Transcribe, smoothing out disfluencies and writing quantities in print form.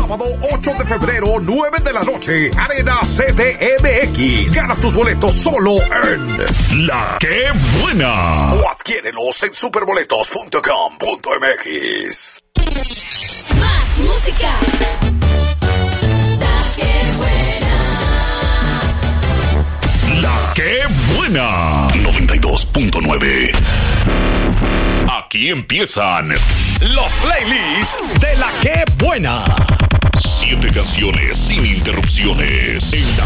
Sábado 8 de febrero, 9 de la noche, Arena CDMX. Gana tus boletos solo en La Que Buena. O adquiérelos en superboletos.com.mx. Más música. La Que Buena. La Que Buena. 92.9. Aquí empiezan los playlists de La Que Buena. 7 canciones sin interrupciones en La